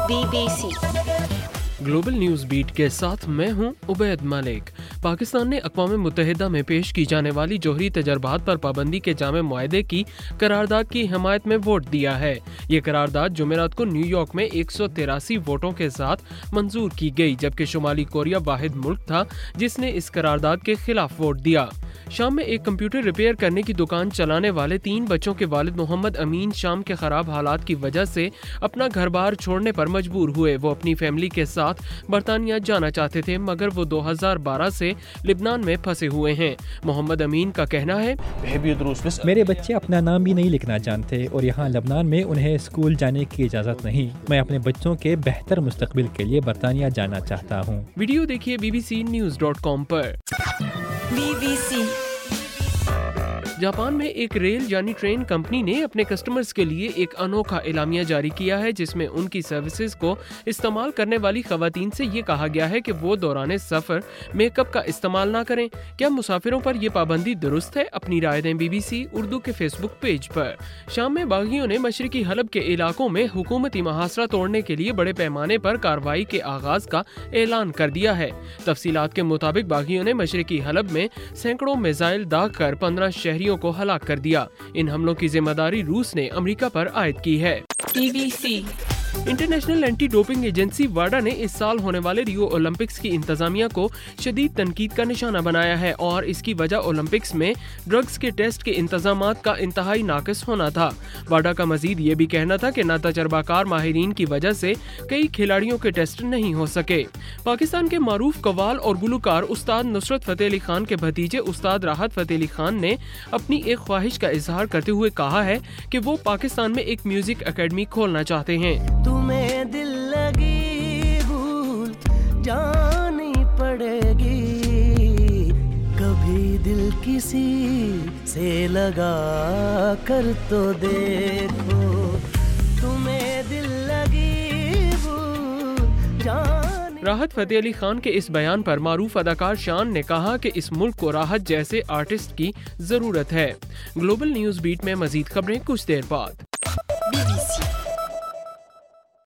BBC global news beat के साथ मैं हूं उबैद मलिक। पाकिस्तान ने अक़वाम मुत्तहिदा में पेश की जाने वाली जोहरी तजर्बात पर पाबंदी के जामे मुआहदे की करारदाद की हिमायत में वोट दिया है। ये करारदाद जुमेरात को न्यूयॉर्क में 183 वोटों के साथ मंजूर की गई, जबकि शुमाली कोरिया वाहिद मुल्क था जिसने इस करारदाद के खिलाफ वोट दिया। शाम में एक कंप्यूटर रिपेयर करने की दुकान चलाने वाले 3 बच्चों के वालिद मोहम्मद अमीन शाम के खराब हालात की वजह से अपना घर बार छोड़ने पर मजबूर हुए। वो अपनी फैमिली के साथ बरतानिया जाना चाहते थे, मगर वो 2012 से लिबनान में फंसे हुए हैं। मोहम्मद अमीन का कहना है, मेरे बच्चे अपना नाम भी नहीं लिखना जानते और यहाँ लबनान में उन्हें स्कूल जाने की इजाज़त नहीं। मैं अपने बच्चों के बेहतर मुस्तकबिल के लिए बरतानिया जाना चाहता हूँ। वीडियो देखिए bbcnews.com पर। BBC जापान में एक रेल यानी ट्रेन कंपनी ने अपने कस्टमर्स के लिए एक अनोखा एलामिया जारी किया है, जिसमें उनकी सर्विसेज को इस्तेमाल करने वाली खवातीन से ये कहा गया है कि वो दौरान सफर मेकअप का इस्तेमाल ना करें। क्या मुसाफिरों पर ये पाबंदी दुरुस्त है? अपनी राय दें BBC उर्दू के फेसबुक पेज पर। शाम में बागियों ने मशरकी हलब के इलाकों में हुकूमती मुहासरा तोड़ने के लिए बड़े पैमाने पर कार्रवाई के आगाज का ऐलान कर दिया है। तफसीलात के मुताबिक बागियों ने मशरकी हलब में सैकड़ों मिसाइल दाग कर 15 शहरियों को हलाक कर दिया। इन हमलों की जिम्मेदारी रूस ने अमेरिका पर आयद की है। BBC international anti doping agency वाडा ने इस साल होने वाले रियो ओलंपिक्स की इंतजामिया को शदीद तनकीद का निशाना बनाया है और इसकी वजह ओलंपिक्स में ड्रग्स के टेस्ट के इंतजामात का इंतहाई नाकिस होना था। वाडा का मजीद ये भी कहना था कि नातजर्बाकार माहिरीन की वजह से कई खिलाड़ियों के टेस्ट नहीं हो सके। पाकिस्तान के मारूफ कव्वाल और गुलकार उस्ताद नुसरत फतेह अली खान के भतीजे उस्ताद राहत फतेह अली खान ने अपनी एक ख्वाहिश का इजहार करते हुए कहा है कि वो पाकिस्तान में एक म्यूजिक एकेडमी खोलना चाहते हैं। तुम्हें दिल लगी भूल जानी पड़ेगी, कभी दिल किसी से लगा कर तो देखो, तुम्हें दिल लगी भूल जानी। राहत फतेह अली खान के इस बयान पर मारूफ अदाकार शान ने कहा कि इस मुल्क को राहत जैसे आर्टिस्ट की जरूरत है। ग्लोबल न्यूज़ बीट में मजीद खबरें कुछ देर बाद।